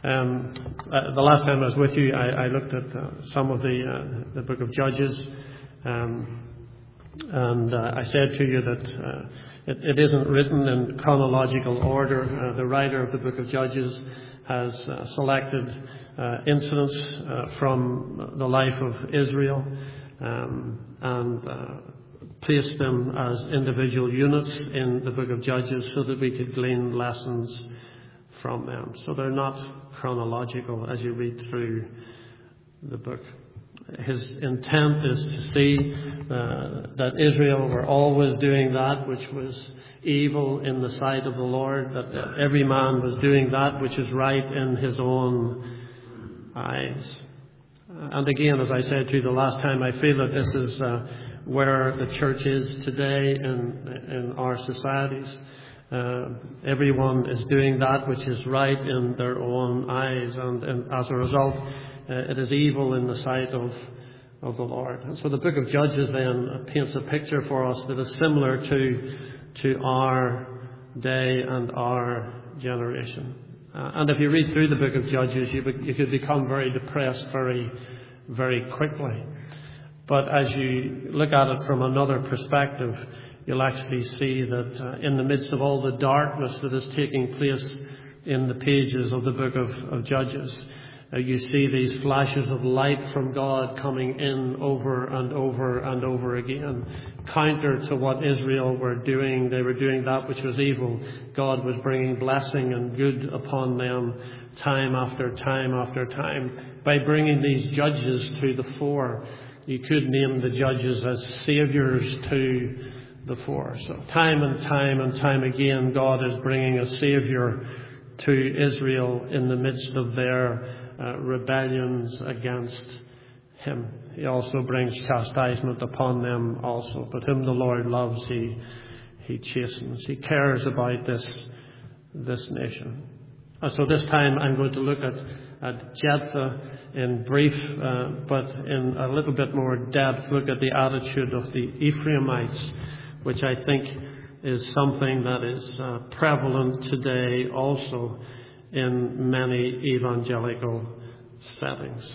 The last time I was with you, I looked at some of the book of Judges, and I said to you that it isn't written in chronological order. The writer of the book of Judges has selected incidents from the life of Israel and placed them as individual units in the book of Judges so that we could glean lessons from them. So they're not chronological as you read through the book. His intent is to see that Israel were always doing that which was evil in the sight of the Lord, that every man was doing that which is right in his own eyes. And again, as I said to you the last time, I feel that this is where the church is today in our societies. Everyone is doing that which is right in their own eyes, and as a result, it is evil in the sight of the Lord. And so the book of Judges then paints a picture for us that is similar to our day and our generation. And if you read through the book of Judges, you could become very depressed very, very quickly. But as you look at it from another perspective, you'll actually see that in the midst of all the darkness that is taking place in the pages of the book of Judges, you see these flashes of light from God coming in over and over and over again. Counter to what Israel were doing, they were doing that which was evil. God was bringing blessing and good upon them time after time after time by bringing these judges to the fore. You could name the judges as saviors to the fore. So time and time and time again, God is bringing a savior to Israel in the midst of their rebellions against him. He also brings chastisement upon them also. But whom the Lord loves, he chastens. He cares about this nation. And so this time I'm going to look at Jephthah in brief, but in a little bit more depth, look at the attitude of the Ephraimites, which I think is something that is prevalent today also in many evangelical settings.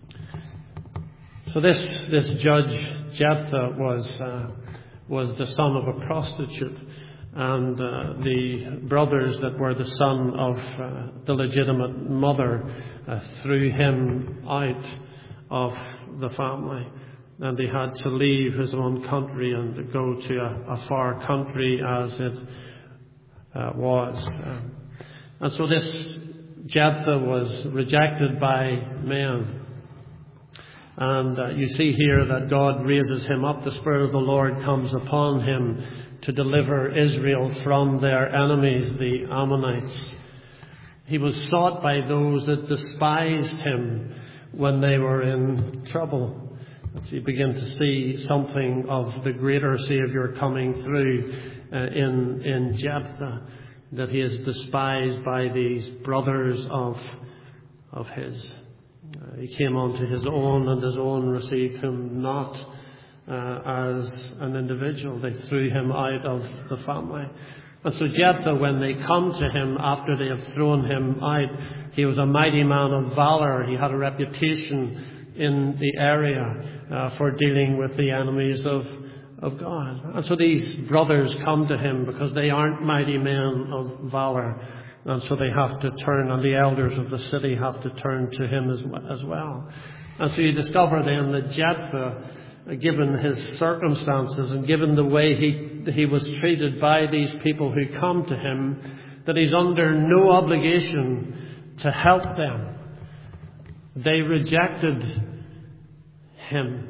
So this judge Jephthah was the son of a prostitute, and the brothers that were the son of the legitimate mother threw him out of the family, and he had to leave his own country and go to a far country as it was. And so this Jephthah was rejected by men. And you see here that God raises him up. The Spirit of the Lord comes upon him to deliver Israel from their enemies, the Ammonites. He was sought by those that despised him when they were in trouble. As you begin to see something of the greater Saviour coming through in Jephthah, that he is despised by these brothers of his. He came unto his own, and his own received him not as an individual. They threw him out of the family. And so Jephthah, when they come to him after they have thrown him out, he was a mighty man of valor. He had a reputation in the area for dealing with the enemies of God. And so these brothers come to him because they aren't mighty men of valor. And so they have to turn, and the elders of the city have to turn to him as well. And so you discover then that Jephthah, given his circumstances and given the way he was treated by these people who come to him, that he's under no obligation to help them. They rejected him.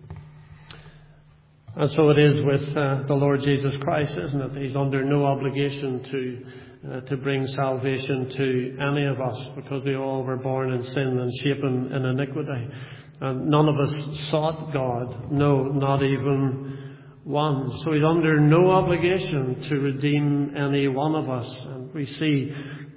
And so it is with the Lord Jesus Christ, isn't it? He's under no obligation to bring salvation to any of us, because we all were born in sin and shapen in iniquity. And none of us sought God. No, not even one. So he's under no obligation to redeem any one of us. And we see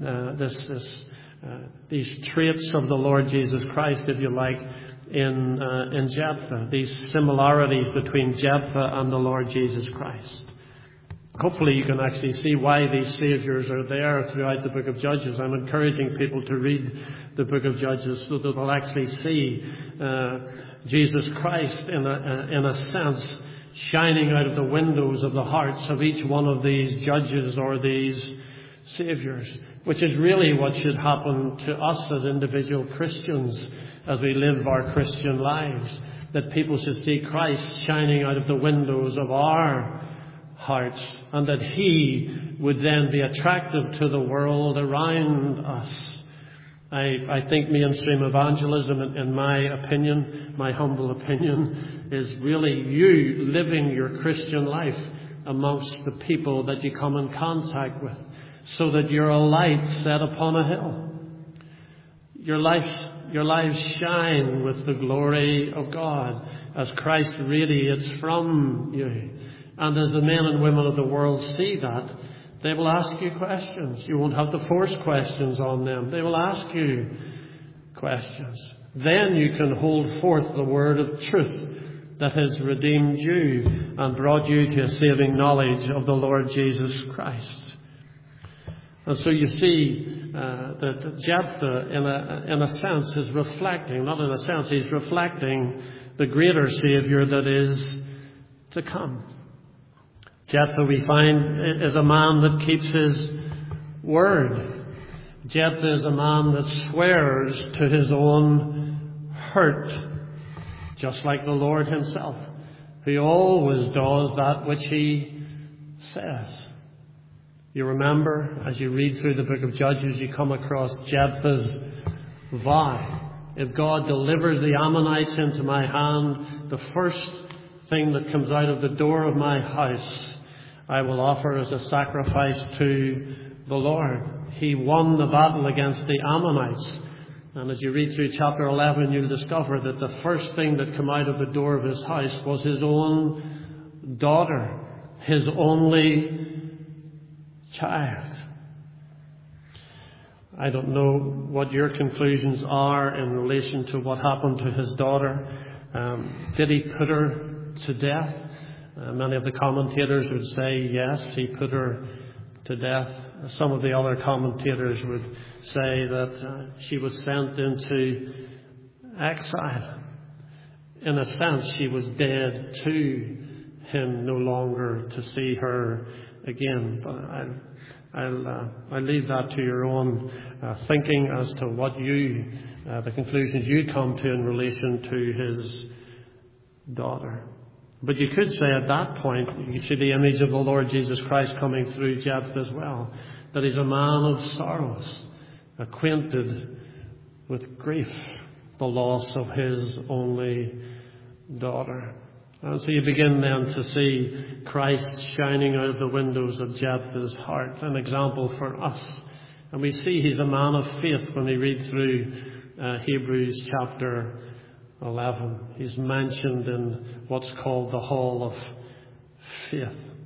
these traits of the Lord Jesus Christ, if you like, in Jephthah. These similarities between Jephthah and the Lord Jesus Christ. hopefully you can actually see why these saviors are there throughout the book of Judges. I'm encouraging people to read the book of Judges so that they'll actually see Jesus Christ in a sense shining out of the windows of the hearts of each one of these judges or these saviors, which is really what should happen to us as individual Christians as we live our Christian lives, that people should see Christ shining out of the windows of our hearts, and that He would then be attractive to the world around us. I think mainstream evangelism, in my opinion, my humble opinion, is really you living your Christian life amongst the people that you come in contact with, so that you're a light set upon a hill. Your lives shine with the glory of God as Christ radiates from you. And as the men and women of the world see that, they will ask you questions. You won't have to force questions on them. They will ask you questions. Then you can hold forth the word of truth that has redeemed you and brought you to a saving knowledge of the Lord Jesus Christ. And so you see that Jephthah, in a sense, is reflecting, not in a sense, he's reflecting the greater Savior that is to come. Jephthah, we find, is a man that keeps his word. Jephthah is a man that swears to his own hurt, just like the Lord himself, who always does that which he says. You remember, as you read through the book of Judges, you come across Jephthah's vow. If God delivers the Ammonites into my hand, the first thing that comes out of the door of my house I will offer as a sacrifice to the Lord. He won the battle against the Ammonites. And as you read through chapter 11, you'll discover that the first thing that came out of the door of his house was his own daughter, his only child. I don't know what your conclusions are in relation to what happened to his daughter. Did he put her to death? Many of the commentators would say yes, he put her to death. Some of the other commentators would say that she was sent into exile. In a sense, she was dead to him, no longer to see her again. But I'll leave that to your own thinking as to what the conclusions you come to in relation to his daughter. But you could say at that point, you see the image of the Lord Jesus Christ coming through Jephthah as well, that he's a man of sorrows, acquainted with grief, the loss of his only daughter. And so you begin then to see Christ shining out of the windows of Jephthah's heart, an example for us. And we see he's a man of faith when we read through Hebrews chapter 11. He's mentioned in what's called the Hall of Faith.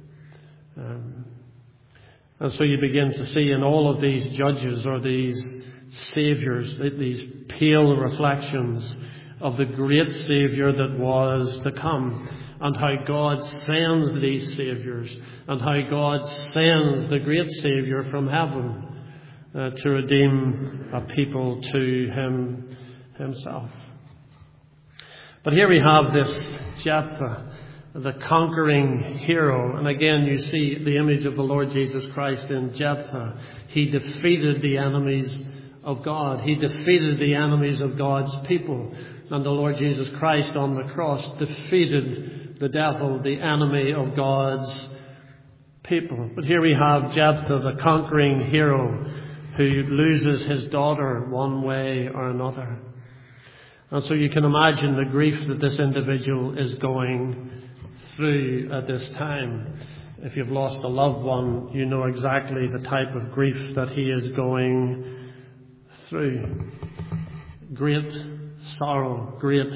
And so you begin to see in all of these judges or these saviors, these pale reflections of the great Savior that was to come, and how God sends these saviors, and how God sends the great Savior from heaven to redeem a people to himself. But here we have this Jephthah, the conquering hero. And again, you see the image of the Lord Jesus Christ in Jephthah. He defeated the enemies of God. He defeated the enemies of God's people. And the Lord Jesus Christ on the cross defeated the devil, the enemy of God's people. But here we have Jephthah, the conquering hero, who loses his daughter one way or another. And so you can imagine the grief that this individual is going through at this time. If you've lost a loved one, you know exactly the type of grief that he is going through. Great sorrow, great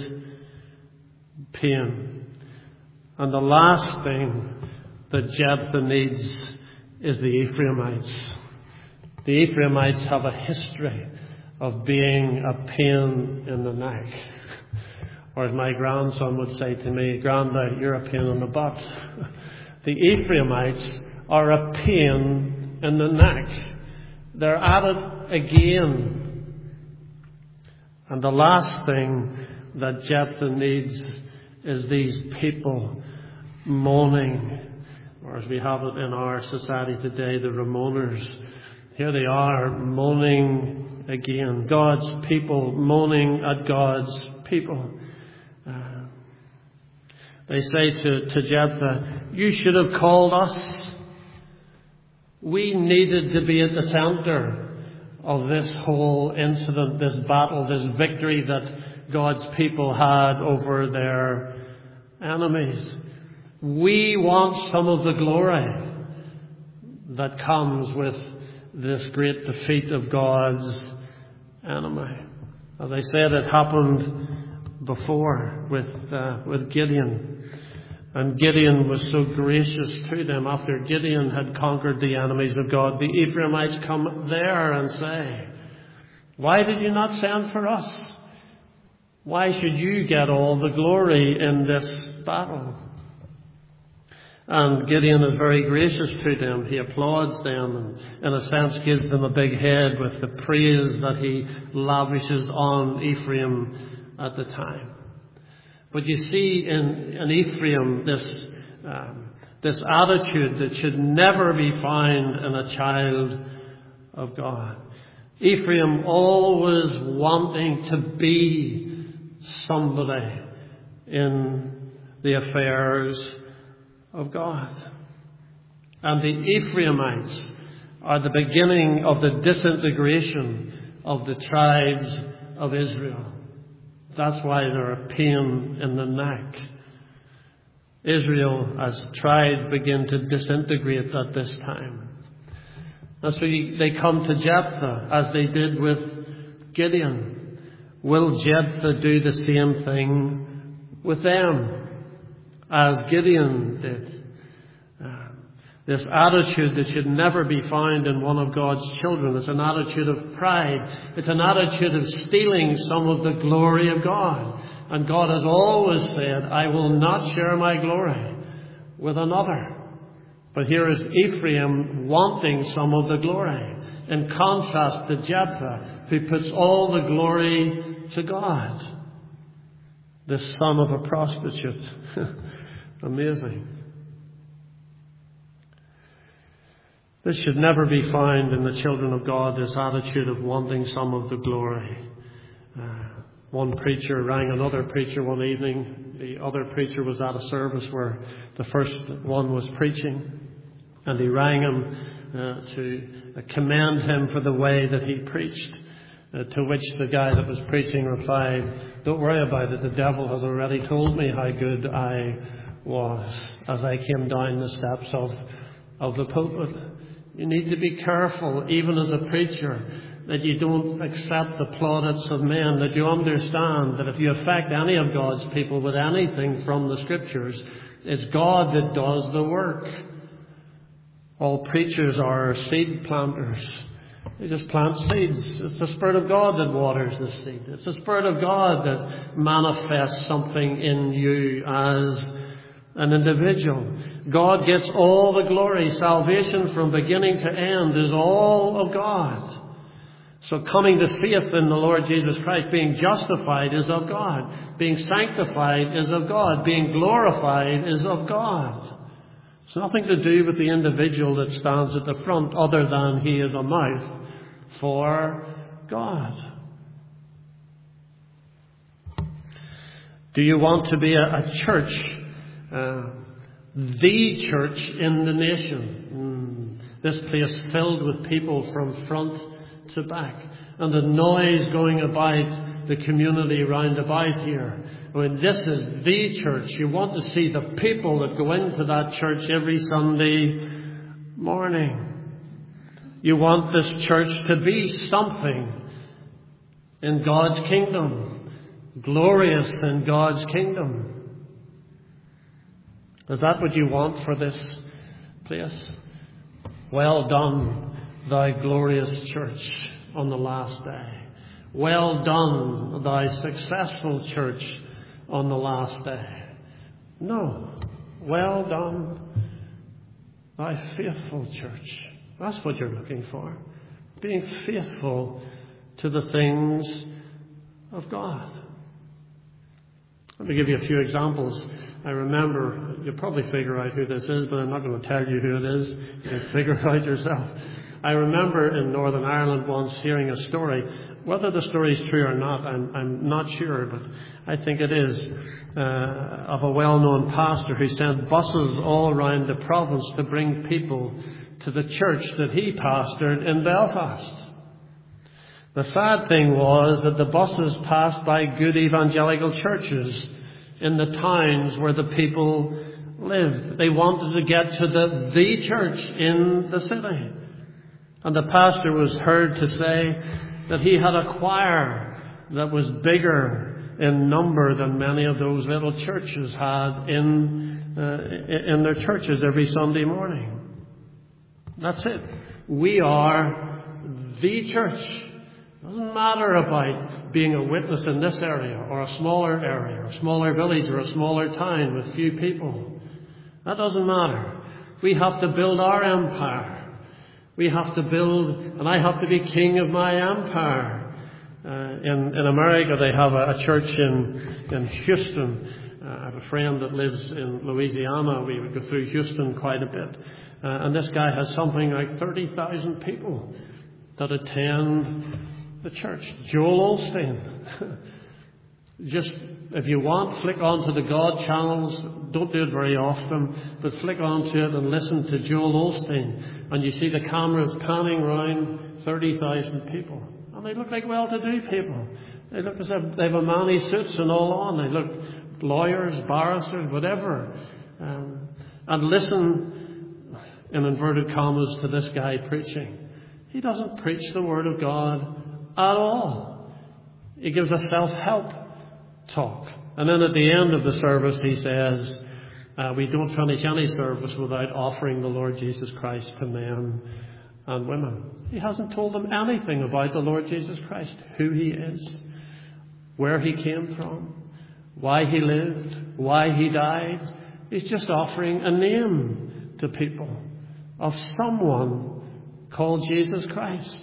pain. And the last thing that Jephthah needs is the Ephraimites. The Ephraimites have a history of being a pain in the neck. Or as my grandson would say to me, "Granda, you're a pain in the butt." The Ephraimites or a pain in the neck. They're at it again. And the last thing that Jephthah needs is these people moaning, or as we have it in our society today, the Ramoners. Here they are moaning again. God's people moaning at God's people. They say to Jephthah, "You should have called us. We needed to be at the center of this whole incident, this battle, this victory that God's people had over their enemies. We want some of the glory that comes with this great defeat of God's enemy." As I said, it happened before with Gideon. And Gideon was so gracious to them. After Gideon had conquered the enemies of God, the Ephraimites come there and say, "Why did you not send for us? Why should you get all the glory in this battle?" And Gideon is very gracious to them. He applauds them and, in a sense, gives them a big head with the praise that he lavishes on Ephraim at the time. But you see in Ephraim this attitude that should never be found in a child of God. Ephraim always wanting to be somebody in the affairs of God. And the Ephraimites are the beginning of the disintegration of the tribes of Israel. That's why they're a pain in the neck. Israel, as tribes, begin to disintegrate at this time. And so they come to Jephthah, as they did with Gideon. Will Jephthah do the same thing with them as Gideon did? This attitude that should never be found in one of God's children. It's an attitude of pride. It's an attitude of stealing some of the glory of God. And God has always said, "I will not share my glory with another." But here is Ephraim wanting some of the glory, in contrast to Jephthah, who puts all the glory to God. This son of a prostitute. Amazing. This should never be found in the children of God, this attitude of wanting some of the glory. One preacher rang another preacher one evening. The other preacher was at a service where the first one was preaching. And he rang him to commend him for the way that he preached. To which the guy that was preaching replied, "Don't worry about it. The devil has already told me how good I was as I came down the steps of the pulpit." You need to be careful, even as a preacher, that you don't accept the plaudits of men, that you understand that if you affect any of God's people with anything from the Scriptures, it's God that does the work. All preachers are seed planters. They just plant seeds. It's the Spirit of God that waters the seed. It's the Spirit of God that manifests something in you as an individual. God gets all the glory. Salvation from beginning to end is all of God. So coming to faith in the Lord Jesus Christ, being justified is of God. Being sanctified is of God. Being glorified is of God. It's nothing to do with the individual that stands at the front other than he is a mouth for God. Do you want to be a church? The church in the nation. This place filled with people from front to back. And the noise going about the community round about here. I mean, this is the church. You want to see the people that go into that church every Sunday morning. You want this church to be something in God's kingdom. Glorious in God's kingdom. Is that what you want for this place? Well done, thou glorious church on the last day. Well done, thou successful church on the last day. No. Well done. Thy faithful church. That's what you're looking for. Being faithful to the things of God. Let me give you a few examples. I remember, you'll probably figure out who this is, but I'm not going to tell you who it is. You can figure it out yourself. I remember in Northern Ireland once hearing a story. Whether the story is true or not, I'm not sure, but I think it is, of a well-known pastor who sent buses all around the province to bring people to the church that he pastored in Belfast. The sad thing was that the buses passed by good evangelical churches in the towns where the people lived. They wanted to get to the church in the city. And the pastor was heard to say that he had a choir that was bigger in number than many of those little churches had in their churches every Sunday morning. That's it. We are the church. It doesn't matter about being a witness in this area or a smaller village or a smaller town with few people. That doesn't matter. We have to build our empire. We have to build, and I have to be king of my empire. In America, they have a church in Houston. I have a friend that lives in Louisiana. We would go through Houston quite a bit. And this guy has something like 30,000 people that attend the church. Joel Osteen. Just, if you want, flick onto the God channels. Don't do it very often, but flick onto it and listen to Joel Osteen. And you see the cameras panning around 30,000 people. And they look like well-to-do people. They look as if they have a manly suits and all on. They look lawyers, barristers, whatever. And listen, in inverted commas, to this guy preaching. He doesn't preach the Word of God at all. He gives a self-help talk. And then at the end of the service, he says, we don't finish any service without offering the Lord Jesus Christ to men and women. He hasn't told them anything about the Lord Jesus Christ, who he is, where he came from, why he lived, why he died. He's just offering a name to people of someone called Jesus Christ.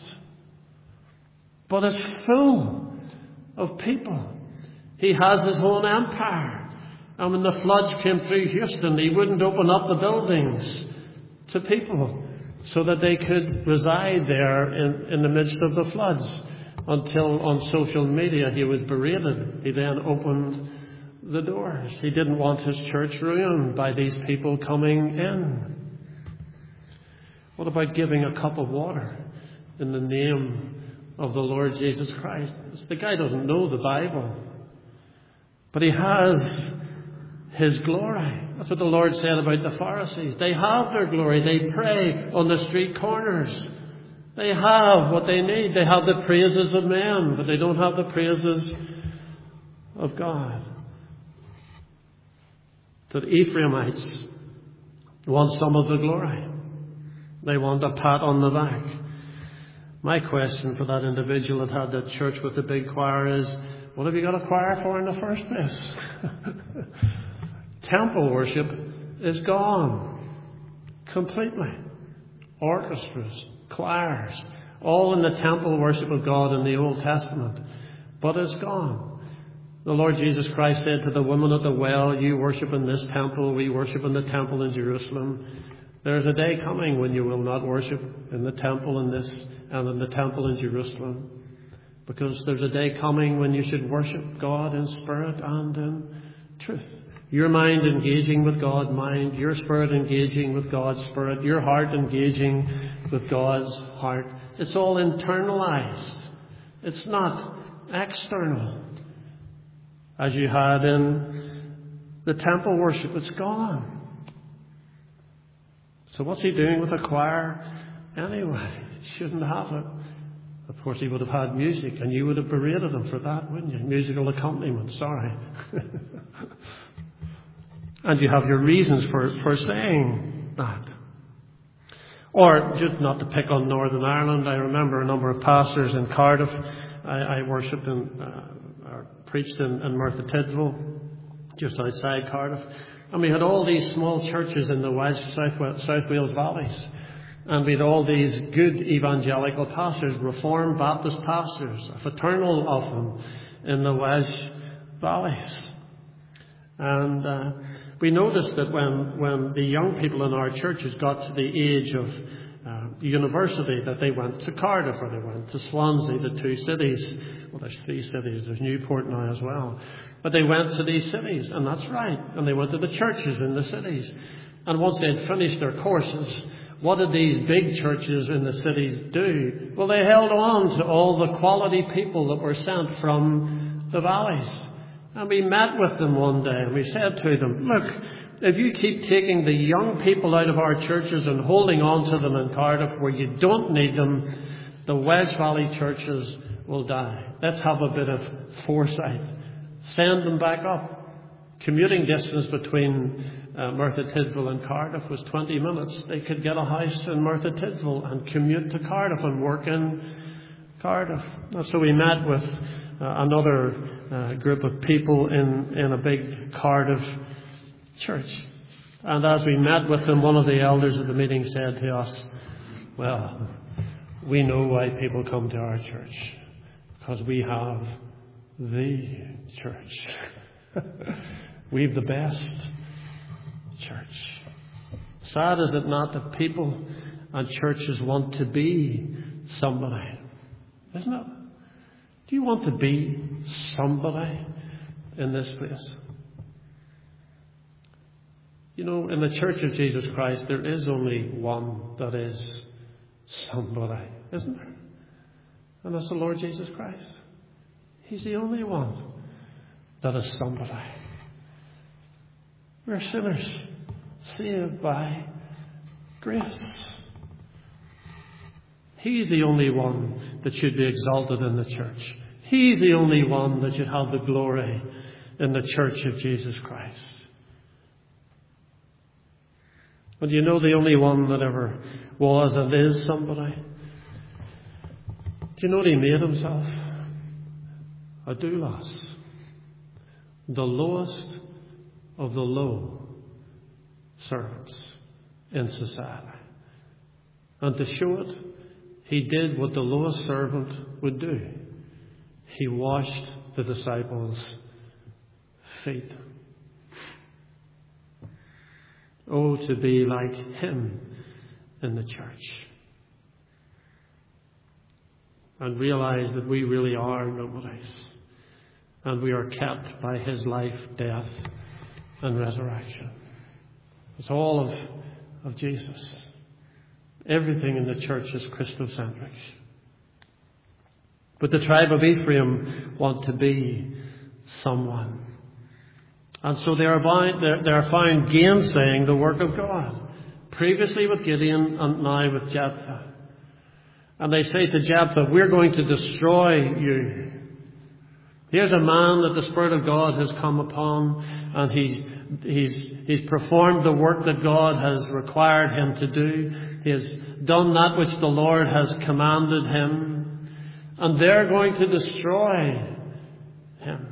But it's full of people. He has his own empire. And when the floods came through Houston, he wouldn't open up the buildings to people so that they could reside there in the midst of the floods, until on social media he was berated. He then opened the doors. He didn't want his church ruined by these people coming in. What about giving a cup of water in the name of the Lord Jesus Christ? The guy doesn't know the Bible, but he has his glory. That's what the Lord said about the Pharisees. They have their glory. They pray on the street corners. They have what they need. They have the praises of men, but they don't have the praises of God. The Ephraimites want some of the glory. They want a pat on the back. My question for that individual that had that church with the big choir is, what have you got a choir for in the first place? Temple worship is gone completely. Orchestras, choirs, all in the temple worship of God in the Old Testament. But it's gone. The Lord Jesus Christ said to the woman at the well, you worship in this temple, we worship in the temple in Jerusalem. There's a day coming when you will not worship in the temple in this and in the temple in Jerusalem. Because there's a day coming when you should worship God in spirit and in truth. Your mind engaging with God's mind, your spirit engaging with God's spirit, your heart engaging with God's heart. It's all internalized. It's not external. As you had in the temple worship, it's gone. So what's he doing with a choir anyway? He shouldn't have it. Of course, he would have had music, and you would have berated him for that, wouldn't you? Musical accompaniment, sorry. And you have your reasons for saying that. Or, just not to pick on Northern Ireland, I remember a number of pastors in Cardiff. I worshipped or preached in Merthyr Tydfil, just outside Cardiff. And we had all these small churches in the South Wales valleys. And we had all these good evangelical pastors, Reformed Baptist pastors, a fraternal of them in the Welsh valleys. And we noticed that when the young people in our churches got to the age of university, that they went to Cardiff or they went to Swansea, the two cities. Well, there's 3 cities. There's Newport now as well. But they went to these cities, and that's right. And they went to the churches in the cities. And once they had finished their courses, what did these big churches in the cities do? Well, they held on to all the quality people that were sent from the valleys. And we met with them one day, and we said to them, look, if you keep taking the young people out of our churches and holding on to them in Cardiff where you don't need them, the Welsh Valley churches will die. Let's have a bit of foresight. Send them back up. Commuting distance between Merthyr Tydfil and Cardiff was 20 minutes. They could get a house in Merthyr Tydfil and commute to Cardiff and work in Cardiff. And so we met with another group of people in a big Cardiff church. And as we met with them, one of the elders at the meeting said to us, well, we know why people come to our church, because we have the church. We've the best church. Sad is it not that people and churches want to be somebody, isn't it? Do you want to be somebody in this place? You know, in the Church of Jesus Christ, there is only one that is somebody, isn't there? And that's the Lord Jesus Christ. He's the only one that is somebody. We're sinners, saved by grace. He's the only one that should be exalted in the church. He's the only one that should have the glory in the Church of Jesus Christ. But you know the only one that ever was and is somebody? Do you know what he made himself? A doulos. The lowest of the low servants in society. And to show it, he did what the lowest servant would do. He washed the disciples' feet. Oh, to be like him in the church. And realize that we really are nobodies. And we are kept by his life, death, and resurrection. It's all of Jesus. Everything in the church is Christocentric. But the tribe of Ephraim want to be someone. And so they are found gainsaying the work of God. Previously with Gideon and now with Jephthah. And they say to Jephthah, we're going to destroy you. Here's a man that the Spirit of God has come upon, and he's performed the work that God has required him to do. He has done that which the Lord has commanded him. And they're going to destroy him.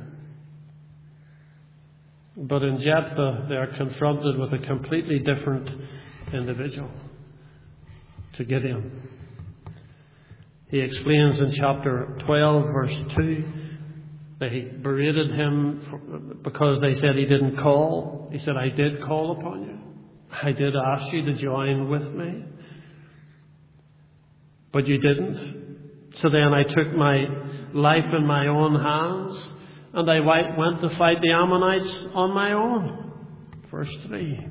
But in Jephthah, they are confronted with a completely different individual, to Gideon. He explains in chapter 12, verse 2, they berated him because they said he didn't call. He said, I did call upon you. I did ask you to join with me. But you didn't. So then I took my life in my own hands, and I went to fight the Ammonites on my own. Verse 3.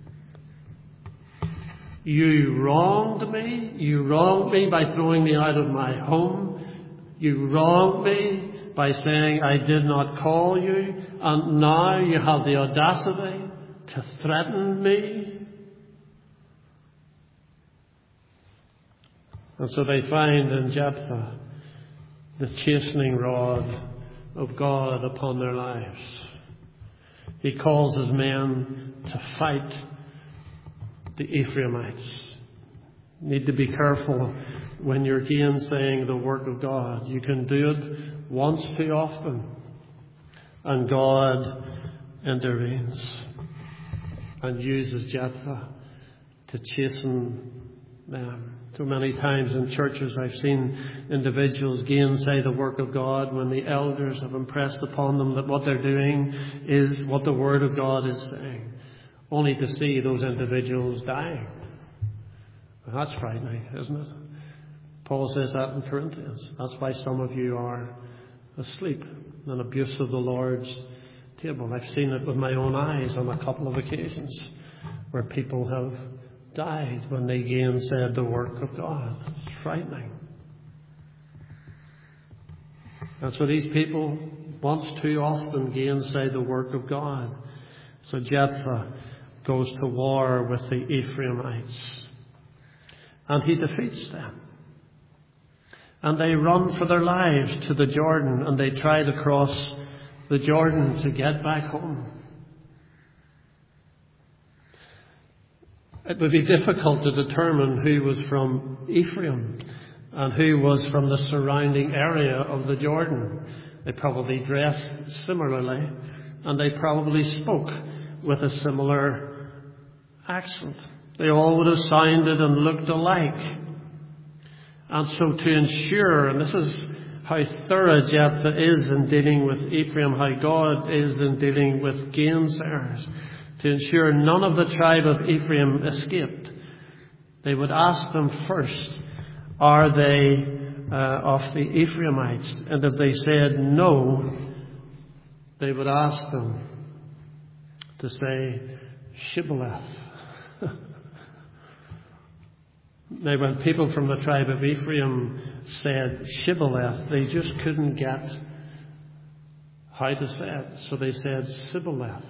You wronged me. You wronged me by throwing me out of my home. You wronged me by saying I did not call you. And now you have the audacity to threaten me. And so they find in Jephthah the chastening rod of God upon their lives. He calls his men to fight the Ephraimites. You need to be careful when you're gainsaying the work of God. You can do it once too often, and God intervenes. and uses Jephthah to chasten them. So many times in churches I've seen individuals gainsay the work of God when the elders have impressed upon them that what they're doing is what the Word of God is saying, only to see those individuals dying. And that's frightening, isn't it? Paul says that in Corinthians. That's why some of you are asleep in abuse of the Lord's table. I've seen it with my own eyes on a couple of occasions where people have died when they gainsaid the work of God. It's frightening. And so these people once too often gainsay the work of God. So Jephthah goes to war with the Ephraimites, and he defeats them. And they run for their lives to the Jordan, and they try to cross the Jordan to get back home. It would be difficult to determine who was from Ephraim and who was from the surrounding area of the Jordan. They probably dressed similarly, and they probably spoke with a similar accent. They all would have sounded and looked alike. And so to ensure, and this is how thorough Jephthah is in dealing with Ephraim, how God is in dealing with gainsayers, to ensure none of the tribe of Ephraim escaped, they would ask them first, are they of the Ephraimites? And if they said no, they would ask them to say Shibboleth. Now, when people from the tribe of Ephraim said Shibboleth, they just couldn't get how to say it, so they said Sibboleth.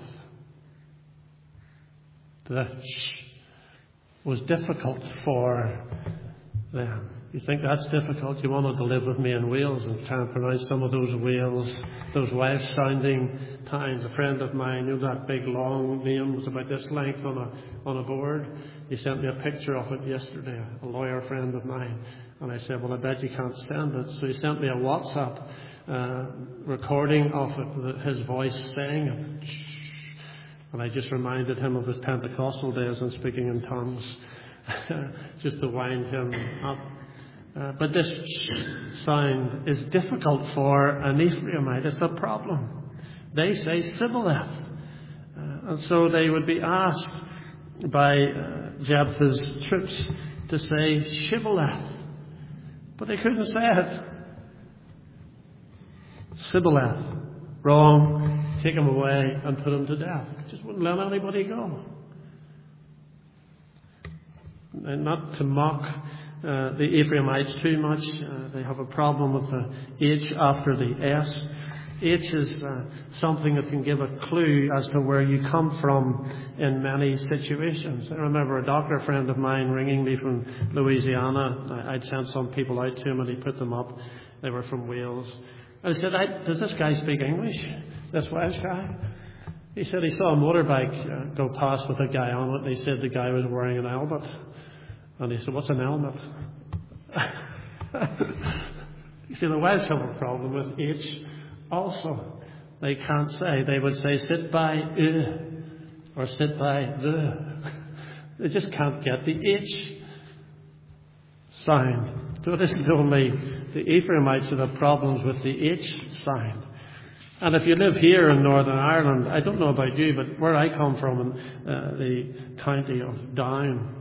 The sh was difficult for them. You think that's difficult? You wanted to live with me in Wales and try and pronounce some of those Wales, those Welsh-sounding towns. A friend of mine knew that big long name was about this length on a board. He sent me a picture of it yesterday, a lawyer friend of mine. And I said, well, I bet you can't stand it. So he sent me a WhatsApp recording of it, his voice saying it. And I just reminded him of his Pentecostal days and speaking in tongues, just to wind him up. But this sound is difficult for an Ephraimite. It's a problem. They say Sibboleth. And so they would be asked by Jephthah's troops to say Shibboleth. But they couldn't say it. Sibboleth. Wrong. Take him away and put him to death. Just wouldn't let anybody go. And not to mock the Ephraimites too much. They have a problem with the H after the S. H is something that can give a clue as to where you come from in many situations. I remember a doctor friend of mine ringing me from Louisiana. I'd sent some people out to him and he put them up. They were from Wales. I said, does this guy speak English? This Welsh guy? He said he saw a motorbike go past with a guy on it, and he said the guy was wearing an helmet. And he said, what's an helmet? You see, the Welsh have a problem with H also. They can't say. They would say, sit by or sit by the. They just can't get the H sound. So it isn't only the Ephraimites that have problems with the H sound. And if you live here in Northern Ireland, I don't know about you, but where I come from in the county of Down,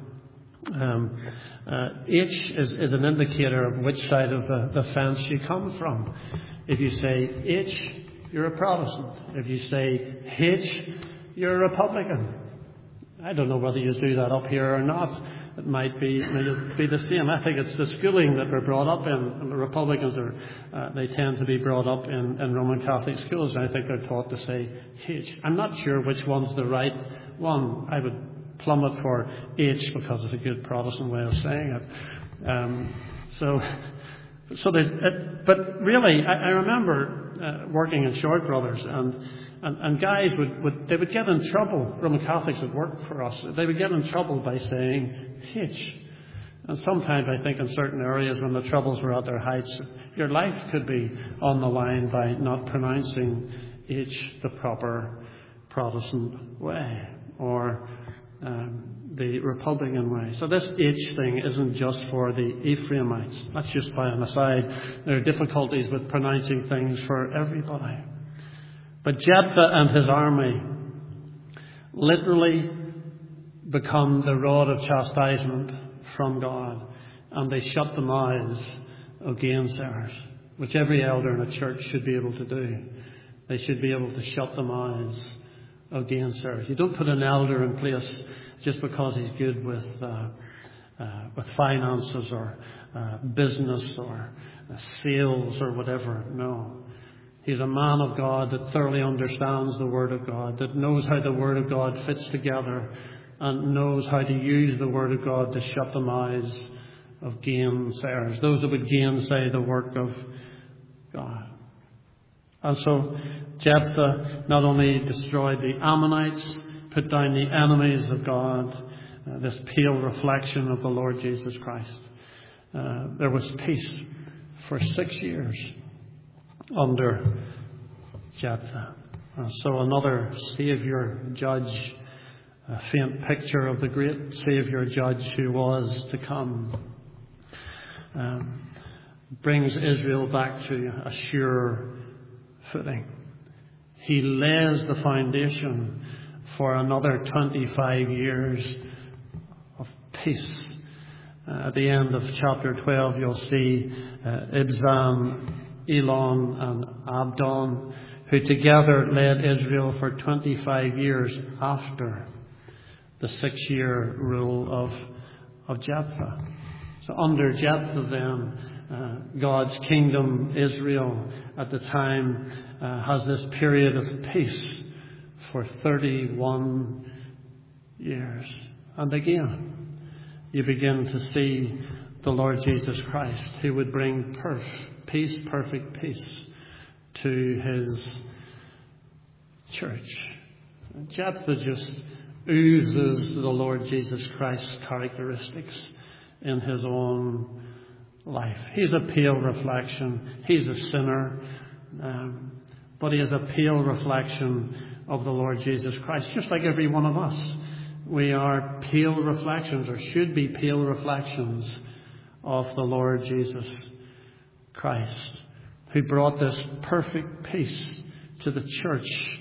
H is an indicator of which side of the fence you come from. If you say H, you're a Protestant. If you say H, you're a Republican. I don't know whether you do that up here or not. It might be the same. I think it's the schooling that we're brought up in. And the Republicans they tend to be brought up in Roman Catholic schools, and I think they're taught to say H. I'm not sure which one's the right one. I would plumb it for H because it's a good Protestant way of saying it. But really, I remember working in Short Brothers, and guys would get in trouble. Roman Catholics that worked for us, they would get in trouble by saying H. And sometimes I think in certain areas when the troubles were at their heights, your life could be on the line by not pronouncing H the proper Protestant way. or the Republican way. So this H thing isn't just for the Ephraimites. That's just by an aside. There are difficulties with pronouncing things for everybody. But Jephthah and his army literally become the rod of chastisement from God, and they shut the mouths of gainsayers, which every elder in a church should be able to do. They should be able to shut the mouths of gainsayers. You don't put an elder in place just because he's good with finances or business or sales or whatever. No. He's a man of God that thoroughly understands the Word of God, that knows how the Word of God fits together, and knows how to use the Word of God to shut the mouths of gainsayers, those that would gainsay the work of God. And so Jephthah not only destroyed the Ammonites, put down the enemies of God, this pale reflection of the Lord Jesus Christ. There was peace for 6 years under Jephthah. So another Saviour judge, a faint picture of the great Saviour judge who was to come, brings Israel back to a sure footing. He lays the foundation for another 25 years of peace. At the end of chapter 12, you'll see Ibzan, Elon and Abdon, who together led Israel for 25 years after the 6-year rule of Jephthah. So under Jephthah then, God's kingdom, Israel, at the time has this period of peace for 31 years. And again, you begin to see the Lord Jesus Christ, who would bring peace, perfect peace, to his church. Jephthah just oozes the Lord Jesus Christ's characteristics in his own life. He's a pale reflection. He's a sinner, but he is a pale reflection of the Lord Jesus Christ, just like every one of us. We are pale reflections, or should be pale reflections, of the Lord Jesus Christ, who brought this perfect peace to the church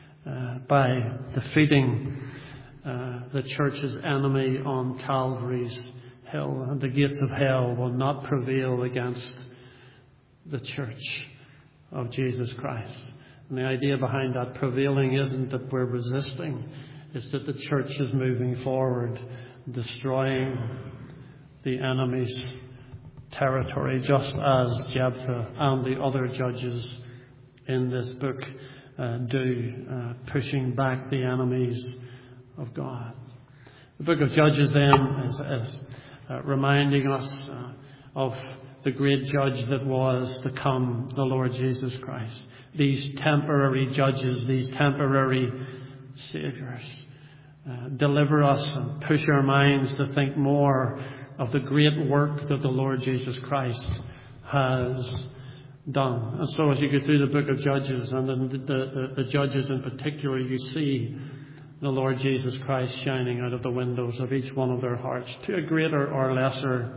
by defeating the church's enemy on Calvary's hill. And the gates of hell will not prevail against the church of Jesus Christ. And the idea behind that prevailing isn't that we're resisting. It's that the church is moving forward, destroying the enemy's territory, just as Jephthah and the other judges in this book do, pushing back the enemies of God. The book of Judges then is reminding us of the great judge that was to come, the Lord Jesus Christ. These temporary judges, these temporary saviours, deliver us and push our minds to think more of the great work that the Lord Jesus Christ has done. And so as you go through the book of Judges, and the Judges in particular, you see the Lord Jesus Christ shining out of the windows of each one of their hearts to a greater or lesser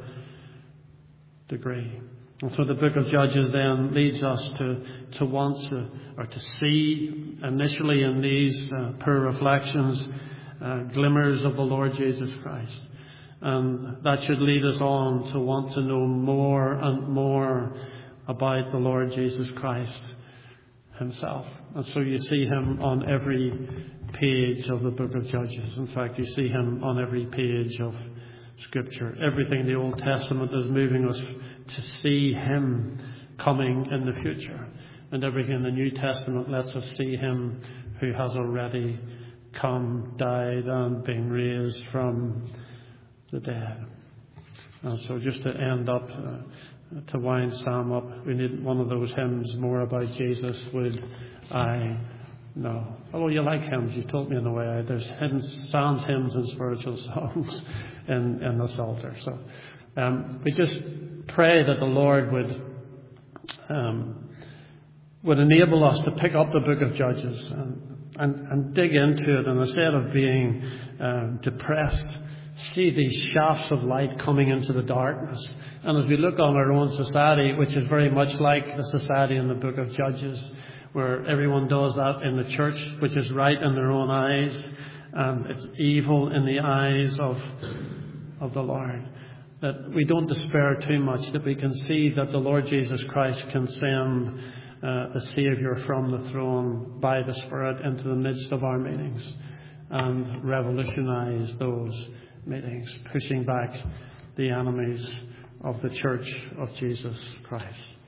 degree. And so the book of Judges then leads us to want to, or to see initially in these poor reflections, glimmers of the Lord Jesus Christ. And that should lead us on to want to know more and more about the Lord Jesus Christ himself. And so you see him on every page of the book of Judges. In fact, you see him on every page of Scripture. Everything in the Old Testament is moving us to see him coming in the future. And everything in the New Testament lets us see him who has already come, died, and been raised from the dead. And so just to end up, to wind Sam up, we need one of those hymns, More About Jesus Would I Know. Although you like hymns, you told me in the way, there's psalms, hymns and spiritual songs in the Psalter. So we just pray that the Lord would enable us to pick up the book of Judges and dig into it, and instead of being depressed, see these shafts of light coming into the darkness. And as we look on our own society, which is very much like the society in the book of Judges, where everyone does that in the church, which is right in their own eyes, and it's evil in the eyes of the Lord, that we don't despair too much, that we can see that the Lord Jesus Christ can send the Saviour from the throne by the Spirit into the midst of our meetings and revolutionize those meetings, pushing back the enemies of the Church of Jesus Christ.